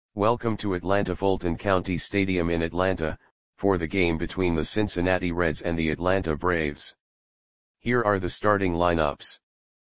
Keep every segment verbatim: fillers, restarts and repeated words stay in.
Welcome to Atlanta Fulton County Stadium in Atlanta, for the game between the Cincinnati Reds and the Atlanta Braves. Here are the starting lineups.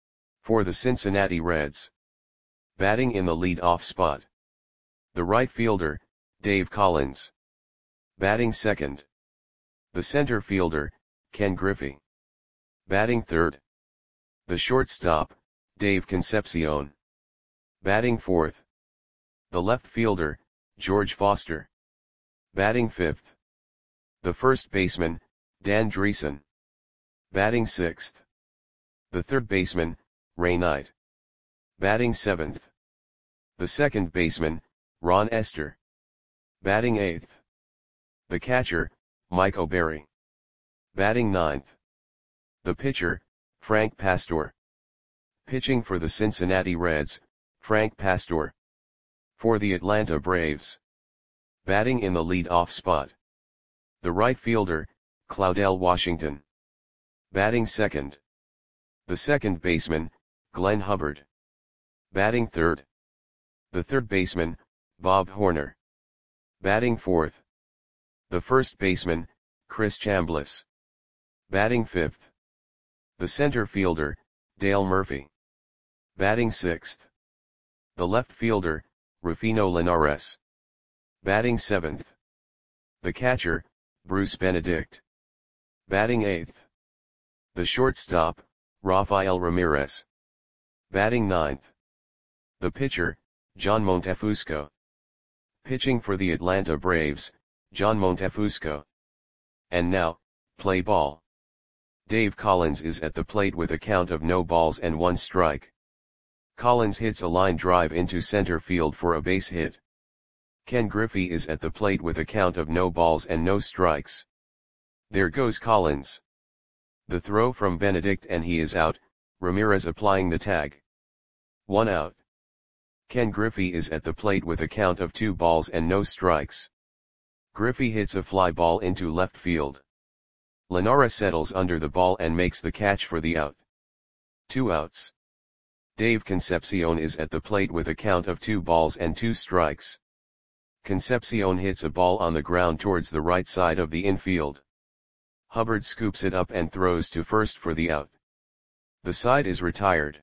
For the Cincinnati Reds. Batting in the lead-off spot. The right fielder, Dave Collins. Batting second. The center fielder, Ken Griffey. Batting third. The shortstop, Dave Concepcion. Batting fourth. The left fielder, George Foster. Batting fifth. The first baseman, Dan Driessen. Batting sixth. The third baseman, Ray Knight. Batting seventh. The second baseman, Ron Esther. Batting eighth. The catcher, Mike O'Berry. Batting ninth. The pitcher, Frank Pastor. Pitching for the Cincinnati Reds, Frank Pastor. For the Atlanta Braves. Batting in the lead-off spot. The right fielder, Claudell Washington. Batting second. The second baseman, Glenn Hubbard. Batting third. The third baseman, Bob Horner. Batting fourth. The first baseman, Chris Chambliss. Batting fifth. The center fielder, Dale Murphy. Batting sixth. The left fielder, Rufino Linares. Batting seventh. The catcher, Bruce Benedict. Batting eighth. The shortstop, Rafael Ramirez. Batting ninth. The pitcher, John Montefusco. Pitching for the Atlanta Braves, John Montefusco. And now, play ball. Dave Collins is at the plate with a count of no balls and one strike. Collins hits a line drive into center field for a base hit. Ken Griffey is at the plate with a count of no balls and no strikes. There goes Collins. The throw from Benedict and he is out, Ramirez applying the tag. One out. Ken Griffey is at the plate with a count of two balls and no strikes. Griffey hits a fly ball into left field. Linares settles under the ball and makes the catch for the out. Two outs. Dave Concepcion is at the plate with a count of two balls and two strikes. Concepcion hits a ball on the ground towards the right side of the infield. Hubbard scoops it up and throws to first for the out. The side is retired.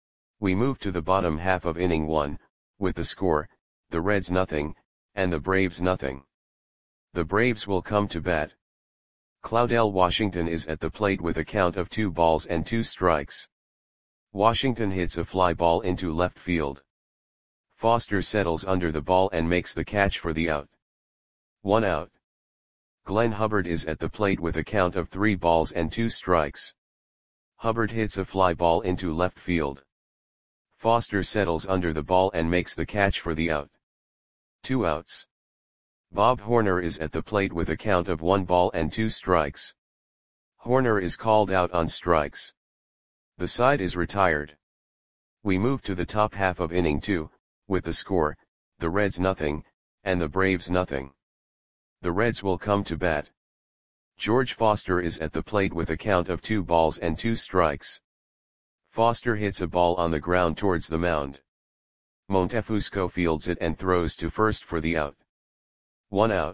We move to the bottom half of inning one, with the score, the Reds nothing, and the Braves nothing. The Braves will come to bat. Claudell Washington is at the plate with a count of two balls and two strikes. Washington hits a fly ball into left field. Foster settles under the ball and makes the catch for the out. One out. Glenn Hubbard is at the plate with a count of three balls and two strikes. Hubbard hits a fly ball into left field. Foster settles under the ball and makes the catch for the out. Two outs. Bob Horner is at the plate with a count of one ball and two strikes. Horner is called out on strikes. The side is retired. We move to the top half of inning two, with the score, the Reds nothing, and the Braves nothing. The Reds will come to bat. George Foster is at the plate with a count of two balls and two strikes. Foster hits a ball on the ground towards the mound. Montefusco fields it and throws to first for the out. One out.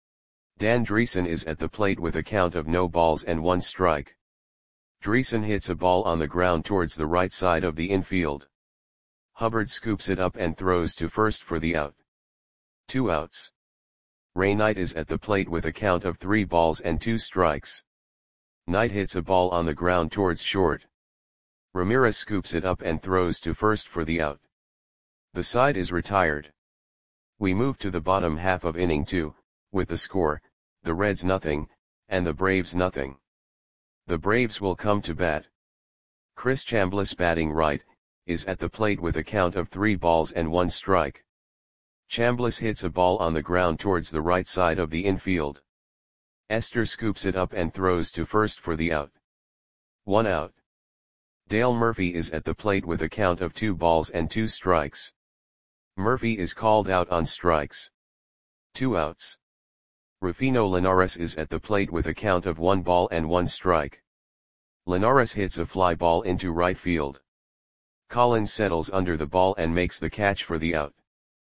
Dan Driessen is at the plate with a count of no balls and one strike. Driessen hits a ball on the ground towards the right side of the infield. Hubbard scoops it up and throws to first for the out. Two outs. Ray Knight is at the plate with a count of three balls and two strikes. Knight hits a ball on the ground towards short. Ramirez scoops it up and throws to first for the out. The side is retired. We move to the bottom half of inning two, with the score, the Reds nothing, and the Braves nothing. The Braves will come to bat. Chris Chambliss, batting right, is at the plate with a count of three balls and one strike. Chambliss hits a ball on the ground towards the right side of the infield. Esther scoops it up and throws to first for the out. One out. Dale Murphy is at the plate with a count of two balls and two strikes. Murphy is called out on strikes. Two outs. Rufino Linares is at the plate with a count of one ball and one strike. Linares hits a fly ball into right field. Collins settles under the ball and makes the catch for the out.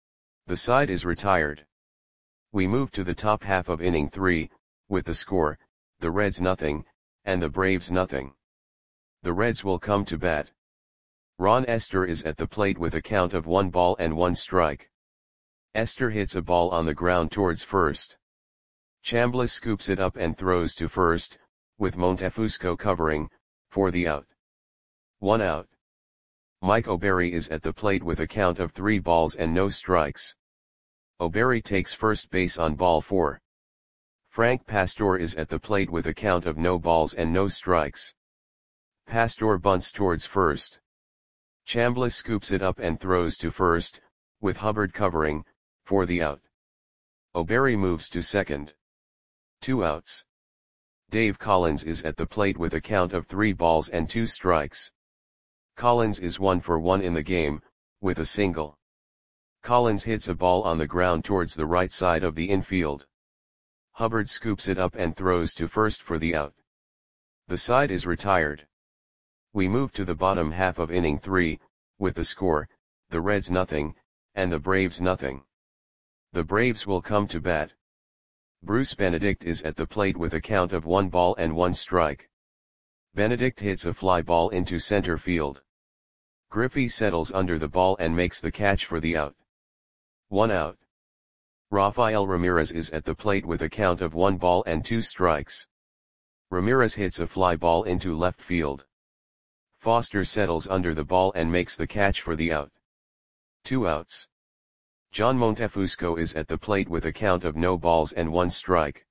The side is retired. We move to the top half of inning three, with the score, the Reds nothing, and the Braves nothing. The Reds will come to bat. Ron Esther is at the plate with a count of one ball and one strike. Esther hits a ball on the ground towards first. Chambliss scoops it up and throws to first, with Montefusco covering, for the out. One out. Mike O'Berry is at the plate with a count of three balls and no strikes. O'Berry takes first base on ball four. Frank Pastor is at the plate with a count of no balls and no strikes. Pastor bunts towards first. Chambliss scoops it up and throws to first, with Hubbard covering, for the out. O'Berry moves to second. Two outs. Dave Collins is at the plate with a count of three balls and two strikes. Collins is one for one in the game, with a single. Collins hits a ball on the ground towards the right side of the infield. Hubbard scoops it up and throws to first for the out. The side is retired. We move to the bottom half of inning three, with the score, the Reds nothing, and the Braves nothing. The Braves will come to bat. Bruce Benedict is at the plate with a count of one ball and one strike. Benedict hits a fly ball into center field. Griffey settles under the ball and makes the catch for the out. One out. Rafael Ramirez is at the plate with a count of one ball and two strikes. Ramirez hits a fly ball into left field. Foster settles under the ball and makes the catch for the out. Two outs. John Montefusco is at the plate with a count of no balls and one strike.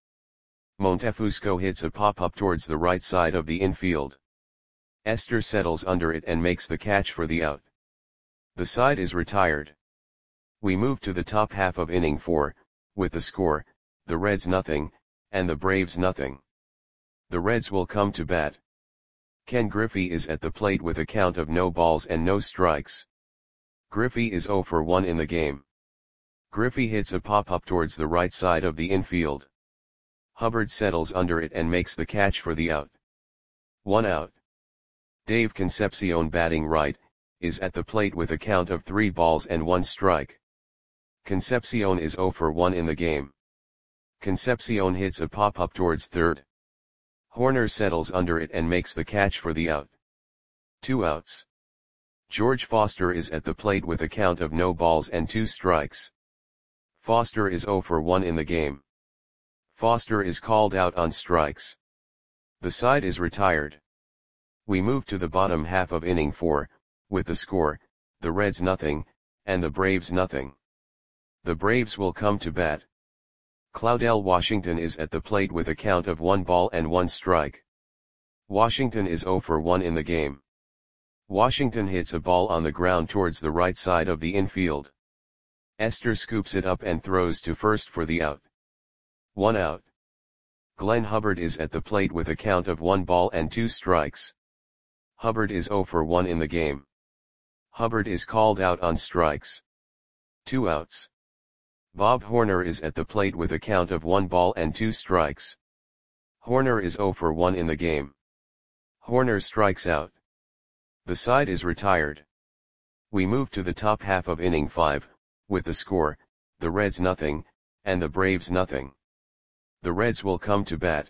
Montefusco hits a pop-up towards the right side of the infield. Esther settles under it and makes the catch for the out. The side is retired. We move to the top half of inning four, with the score, the Reds nothing, and the Braves nothing. The Reds will come to bat. Ken Griffey is at the plate with a count of no balls and no strikes. Griffey is zero for one in the game. Griffey hits a pop-up towards the right side of the infield. Hubbard settles under it and makes the catch for the out. One out. Dave Concepcion, batting right, is at the plate with a count of three balls and one strike. Concepcion is zero for one in the game. Concepcion hits a pop-up towards third. Horner settles under it and makes the catch for the out. Two outs. George Foster is at the plate with a count of no balls and two strikes. Foster is zero for one in the game. Foster is called out on strikes. The side is retired. We move to the bottom half of inning four, with the score, the Reds nothing, and the Braves nothing. The Braves will come to bat. Claudel Washington is at the plate with a count of one ball and one strike. Washington is zero for one in the game. Washington hits a ball on the ground towards the right side of the infield. Esther scoops it up and throws to first for the out. One out. Glenn Hubbard is at the plate with a count of one ball and two strikes. Hubbard is zero for one in the game. Hubbard is called out on strikes. Two outs. Bob Horner is at the plate with a count of one ball and two strikes. Horner is zero for one in the game. Horner strikes out. The side is retired. We move to the top half of inning five, with the score, the Reds nothing, and the Braves nothing. The Reds will come to bat.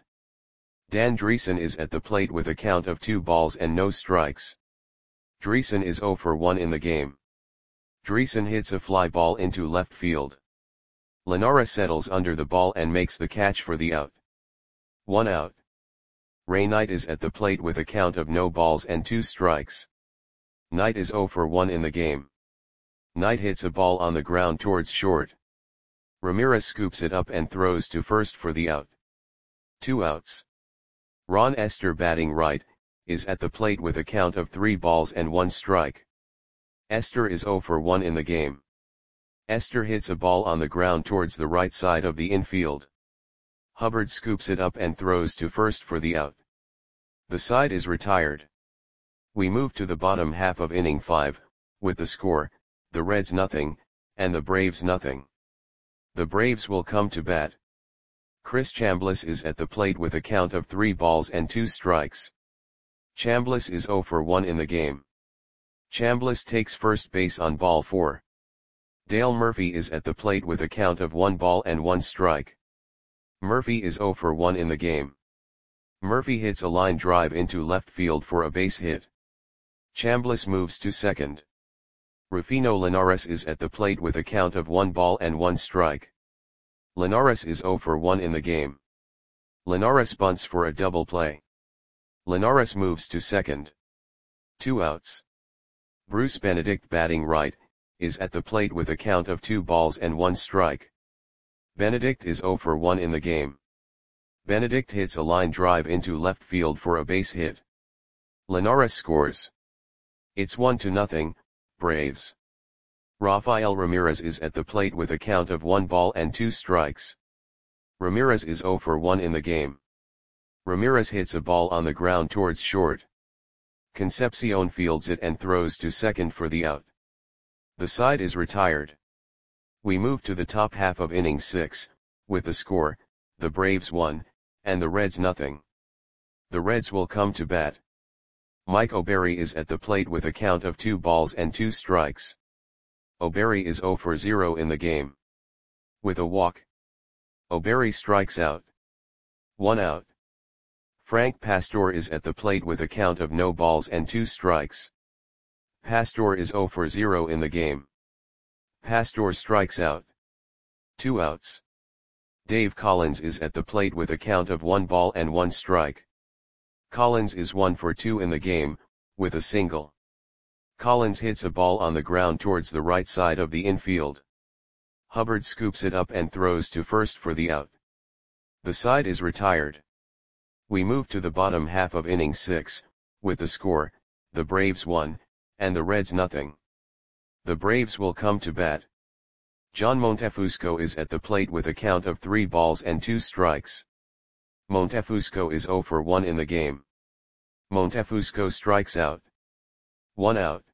Dan Dreesen is at the plate with a count of two balls and no strikes. Dreesen is zero for one in the game. Dreesen hits a fly ball into left field. Lenara settles under the ball and makes the catch for the out. One out. Ray Knight is at the plate with a count of no balls and two strikes. Knight is zero for one in the game. Knight hits a ball on the ground towards short. Ramirez scoops it up and throws to first for the out. Two outs. Ron Esther, batting right, is at the plate with a count of three balls and one strike. Esther is zero for one in the game. Esther hits a ball on the ground towards the right side of the infield. Hubbard scoops it up and throws to first for the out. The side is retired. We move to the bottom half of inning five, with the score, the Reds nothing, and the Braves nothing. The Braves will come to bat. Chris Chambliss is at the plate with a count of three balls and two strikes. Chambliss is zero for one in the game. Chambliss takes first base on ball four. Dale Murphy is at the plate with a count of one ball and one strike. Murphy is zero for one in the game. Murphy hits a line drive into left field for a base hit. Chambliss moves to second. Rufino Linares is at the plate with a count of one ball and one strike. Linares is zero for one in the game. Linares bunts for a double play. Linares moves to second. Two outs. Bruce Benedict, batting right, is at the plate with a count of two balls and one strike. Benedict is zero for one in the game. Benedict hits a line drive into left field for a base hit. Linares scores. It's one to nothing, Braves. Rafael Ramirez is at the plate with a count of one ball and two strikes. Ramirez is zero for one in the game. Ramirez hits a ball on the ground towards short. Concepcion fields it and throws to second for the out. The side is retired. We move to the top half of inning six, with the score, the Braves one, and the Reds nothing. The Reds will come to bat. Mike O'Berry is at the plate with a count of two balls and two strikes. O'Berry is zero for zero in the game. With a walk, O'Berry strikes out. One out. Frank Pastor is at the plate with a count of no balls and two strikes. Pastor is zero for zero in the game. Pastor strikes out. Two outs. Dave Collins is at the plate with a count of one ball and one strike. Collins is one for two in the game, with a single. Collins hits a ball on the ground towards the right side of the infield. Hubbard scoops it up and throws to first for the out. The side is retired. We move to the bottom half of inning six, with the score, the Braves one, and the Reds nothing. The Braves will come to bat. John Montefusco is at the plate with a count of three balls and two strikes. Montefusco is zero for one in the game. Montefusco strikes out. One out.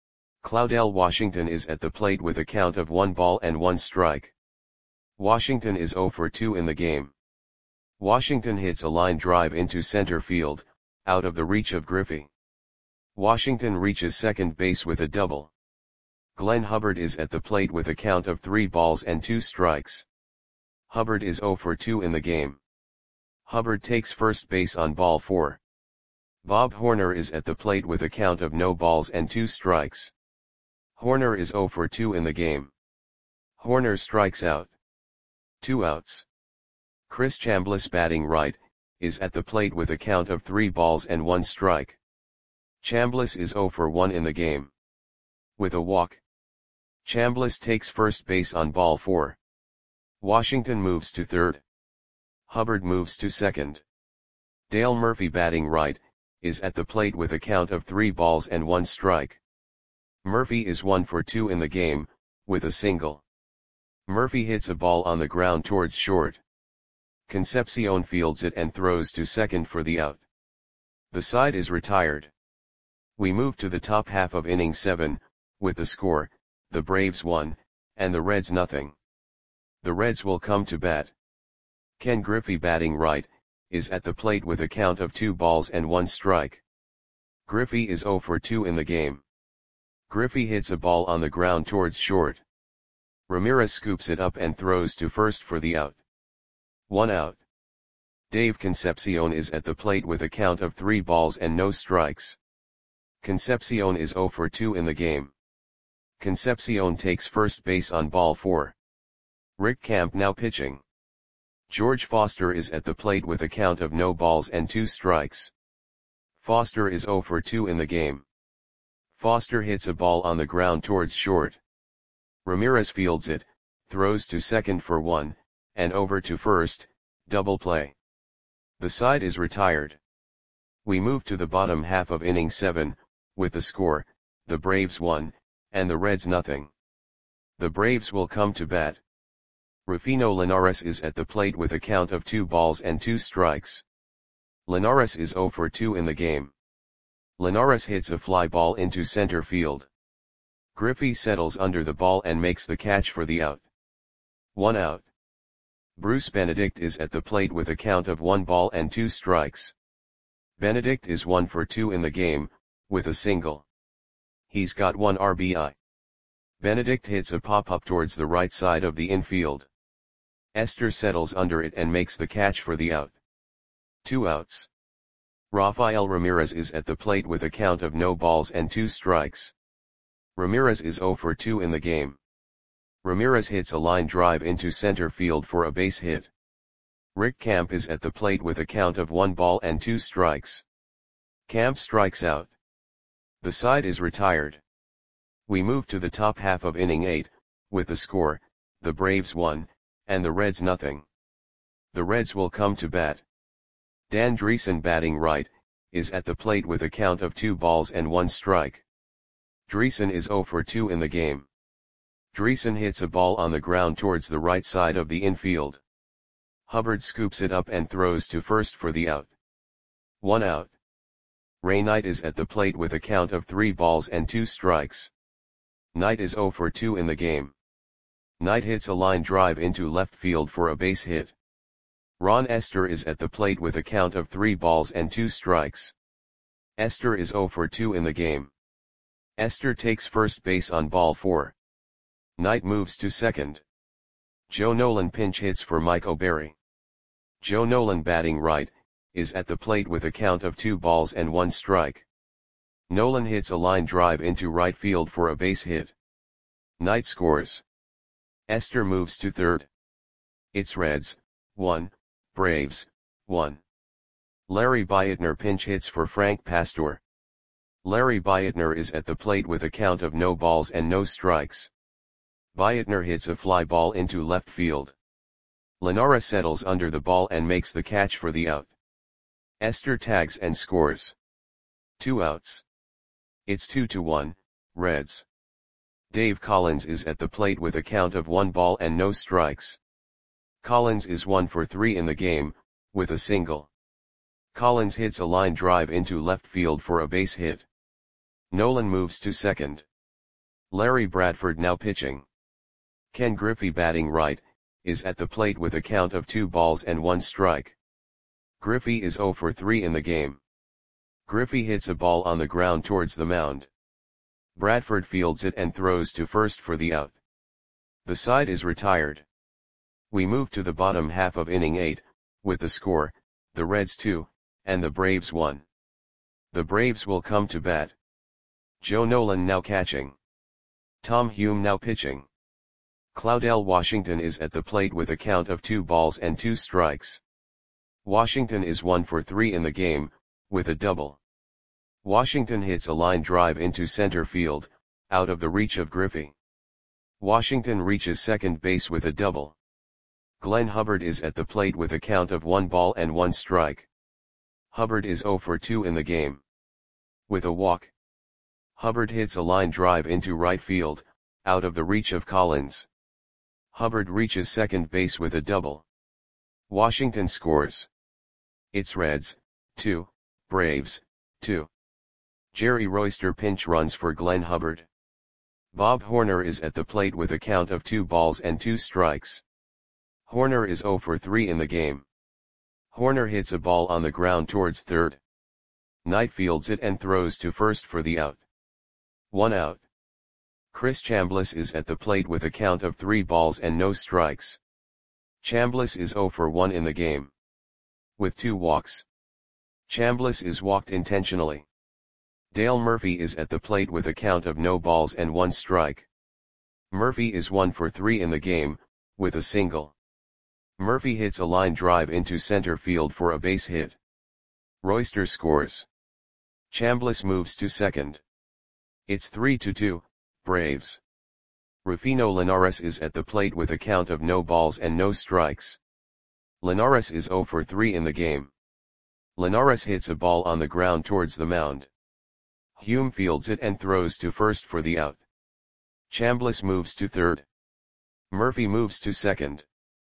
Claudel Washington is at the plate with a count of one ball and one strike. Washington is zero for two in the game. Washington hits a line drive into center field, out of the reach of Griffey. Washington reaches second base with a double. Glenn Hubbard is at the plate with a count of three balls and two strikes. Hubbard is zero for two in the game. Hubbard takes first base on ball four. Bob Horner is at the plate with a count of no balls and two strikes. Horner is zero for two in the game. Horner strikes out. Two outs. Chris Chambliss, batting right, is at the plate with a count of three balls and one strike. Chambliss is zero for one in the game. With a walk, Chambliss takes first base on ball four. Washington moves to third. Hubbard moves to second. Dale Murphy, batting right, is at the plate with a count of three balls and one strike. Murphy is one for two in the game, with a single. Murphy hits a ball on the ground towards short. Concepcion fields it and throws to second for the out. The side is retired. We move to the top half of inning seven, with the score, the Braves one, and the Reds nothing. The Reds will come to bat. Ken Griffey, batting right, is at the plate with a count of two balls and one strike. Griffey is zero for two in the game. Griffey hits a ball on the ground towards short. Ramirez scoops it up and throws to first for the out. One out. Dave Concepcion is at the plate with a count of three balls and no strikes. Concepcion is zero for two in the game. Concepcion takes first base on ball four. Rick Camp now pitching. George Foster is at the plate with a count of no balls and two strikes. Foster is zero for two in the game. Foster hits a ball on the ground towards short. Ramirez fields it, throws to second for one, and over to first, double play. The side is retired. We move to the bottom half of inning seven, with the score, the Braves one, and the Reds nothing. The Braves will come to bat. Rufino Linares is at the plate with a count of two balls and two strikes. Linares is zero for two in the game. Linares hits a fly ball into center field. Griffey settles under the ball and makes the catch for the out. One out. Bruce Benedict is at the plate with a count of one ball and two strikes. Benedict is one for two in the game, with a single. He's got one R B I. Benedict hits a pop-up towards the right side of the infield. Esther settles under it and makes the catch for the out. Two outs. Rafael Ramirez is at the plate with a count of no balls and two strikes. Ramirez is zero for two in the game. Ramirez hits a line drive into center field for a base hit. Rick Camp is at the plate with a count of one ball and two strikes. Camp strikes out. The side is retired. We move to the top half of inning eight, with the score, the Braves one, and the Reds nothing. The Reds will come to bat. Dan Dreesen, batting right, is at the plate with a count of two balls and one strike. Dreesen is zero for two in the game. Dreesen hits a ball on the ground towards the right side of the infield. Hubbard scoops it up and throws to first for the out. One out. Ray Knight is at the plate with a count of three balls and two strikes. Knight is zero for two in the game. Knight hits a line drive into left field for a base hit. Ron Esther is at the plate with a count of three balls and two strikes. Esther is zero for two in the game. Esther takes first base on ball four. Knight moves to second. Joe Nolan pinch hits for Mike O'Berry. Joe Nolan, batting right, is at the plate with a count of two balls and one strike. Nolan hits a line drive into right field for a base hit. Knight scores. Esther moves to third. It's Reds, one, Braves, one. Larry Bietner pinch hits for Frank Pastor. Larry Bietner is at the plate with a count of no balls and no strikes. Bietner hits a fly ball into left field. Lenara settles under the ball and makes the catch for the out. Esther tags and scores. Two outs. It's two to one, Reds. Dave Collins is at the plate with a count of one ball and no strikes. Collins is one for three in the game, with a single. Collins hits a line drive into left field for a base hit. Nolan moves to second. Larry Bradford now pitching. Ken Griffey, batting right, is at the plate with a count of two balls and one strike. Griffey is zero for three in the game. Griffey hits a ball on the ground towards the mound. Bradford fields it and throws to first for the out. The side is retired. We move to the bottom half of inning eight, with the score, the Reds two, and the Braves one. The Braves will come to bat. Joe Nolan now catching. Tom Hume now pitching. Claudel Washington is at the plate with a count of two balls and two strikes. Washington is one for three in the game, with a double. Washington hits a line drive into center field, out of the reach of Griffey. Washington reaches second base with a double. Glenn Hubbard is at the plate with a count of one ball and one strike. Hubbard is zero for two in the game. With a walk. Hubbard hits a line drive into right field, out of the reach of Collins. Hubbard reaches second base with a double. Washington scores. It's Reds, two, Braves, two. Jerry Royster pinch runs for Glenn Hubbard. Bob Horner is at the plate with a count of two balls and two strikes. Horner is zero for three in the game. Horner hits a ball on the ground towards third. Knight fields it and throws to first for the out. One out. Chris Chambliss is at the plate with a count of three balls and no strikes. Chambliss is zero for one in the game. With two walks. Chambliss is walked intentionally. Dale Murphy is at the plate with a count of no balls and one strike. Murphy is one for three in the game, with a single. Murphy hits a line drive into center field for a base hit. Royster scores. Chambliss moves to second. It's three to two, Braves. Rufino Linares is at the plate with a count of no balls and no strikes. Linares is zero for three in the game. Linares hits a ball on the ground towards the mound. Hume fields it and throws to first for the out. Chambliss moves to third. Murphy moves to second.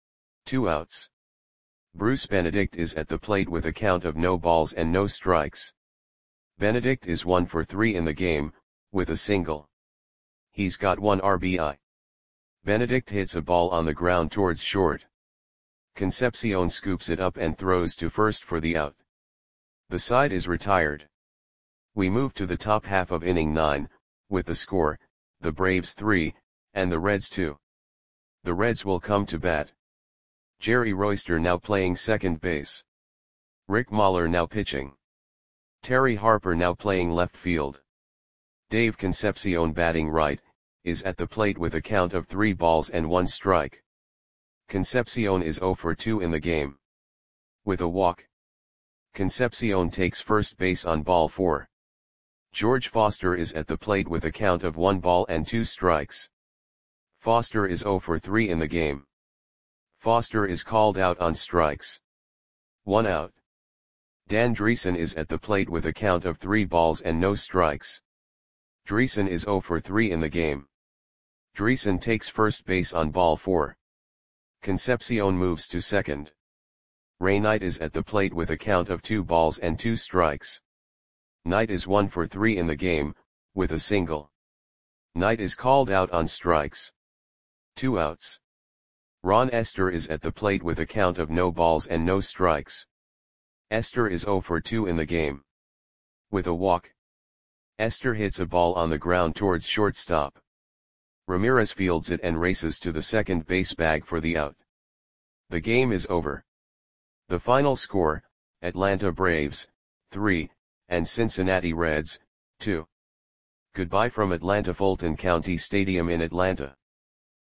Two outs. Bruce Benedict is at the plate with a count of no balls and no strikes. Benedict is one for three in the game, with a single. He's got one R B I. Benedict hits a ball on the ground towards short. Concepcion scoops it up and throws to first for the out. The side is retired. We move to the top half of inning nine, with the score, the Braves three, and the Reds too. The Reds will come to bat. Jerry Royster now playing second base. Rick Mahler now pitching. Terry Harper now playing left field. Dave Concepcion batting right, is at the plate with a count of three balls and one strike. Concepcion is zero for two in the game. With a walk. Concepcion takes first base on ball four. George Foster is at the plate with a count of one ball and two strikes. Foster is zero for three in the game. Foster is called out on strikes. One out. Dan Dreesen is at the plate with a count of three balls and no strikes. Dreesen is zero for three in the game. Dreesen takes first base on ball four. Concepcion moves to second. Ray Knight is at the plate with a count of two balls and two strikes. Knight is one for three in the game, with a single. Knight is called out on strikes. Two outs. Ron Esther is at the plate with a count of no balls and no strikes. Esther is zero for two in the game. With a walk. Esther hits a ball on the ground towards shortstop. Ramirez fields it and races to the second base bag for the out. The game is over. The final score, Atlanta Braves, three, and Cincinnati Reds, two. Goodbye from Atlanta Fulton County Stadium in Atlanta.